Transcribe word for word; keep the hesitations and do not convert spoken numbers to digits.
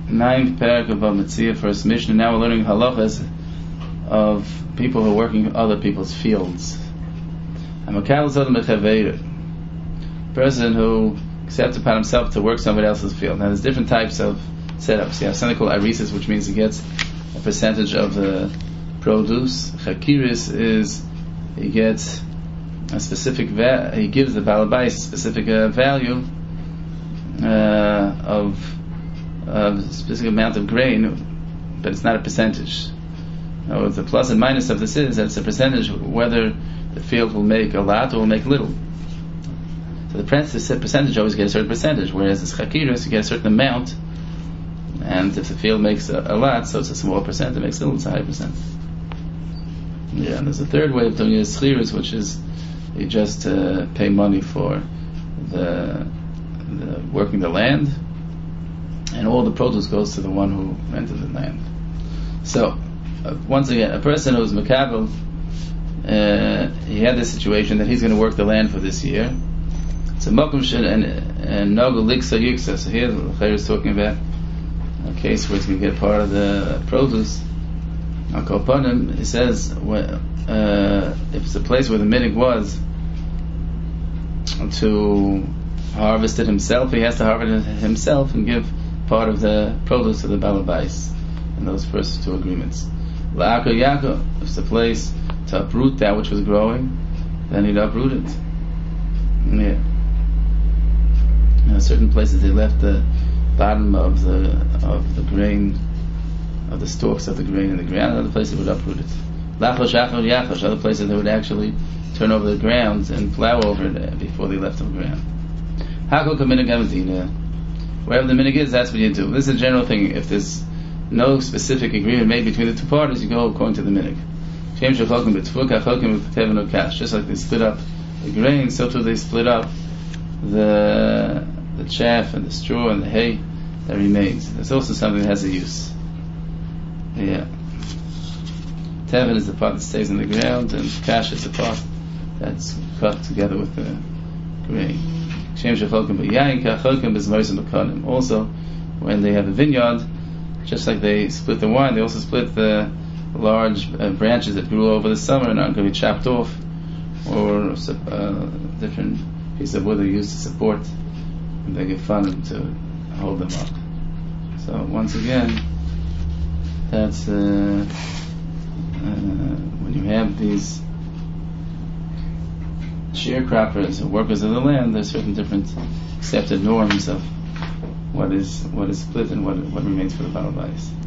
ninth parak of Bava first Mishnah. Now we're learning halachas of people who are working other people's fields. I'm a person who accepts upon himself to work somebody else's field. Now there's different types of setups. You have something called arisis, which means he gets a percentage of the produce. Chakiris is he gets a specific va- he gives the balabais a specific uh, value uh, of a specific amount of grain, but it's not a percentage. Now, the plus and minus of this is that it's a percentage whether the field will make a lot or will make little. So the percentage always gets a certain percentage, whereas this chakiris you get a certain amount, and if the field makes a, a lot, so it's a small percent. It makes little, it's a high percent. Yeah, and there's a third way of doing it, schiris, which is you just uh, pay money for the, the working the land, and all the produce goes to the one who rented the land. So, uh, once again, a person who's makabel, uh, he had this situation that he's going to work the land for this year. So, Malkum Shin and Nogel Liksa Yiksa. So here, the Chayyar is talking about a case where he's going to get part of the produce. Al Kopanim, he says, uh, if it's a place where the minig was to harvest it himself, he has to harvest it himself and give part of the produce to the balabais in those first two agreements. La'akar Yaakov, if it's a place to uproot that which was growing, then he'd uproot it. Yeah. In certain places they left the bottom of the of the grain, of the stalks of the grain in the ground. Other places they would uproot it. Lachash Achar Yachash, other places they would actually turn over the ground and plow over it before they left the ground. Hakol Kaminig Amadina. Wherever the minig is, that's what you do. This is a general thing. If there's no specific agreement made between the two parties, you go according to the minig. Just like they split up the grain, so too they split up the the chaff and the straw and the hay that remains. There's also something that has a use. Yeah. Tevin is the part that stays in the ground, and kash is the part that's cut together with the grain. Also, when they have a vineyard, just like they split the wine, they also split the large uh, branches that grew over the summer and aren't going to be chopped off, or uh, different pieces of wood they use to support, and they get fun to hold them up. So once again, that's uh, uh, when you have these sharecroppers, workers of the land, there's certain different accepted norms of what is what is split and what what remains for the balabais.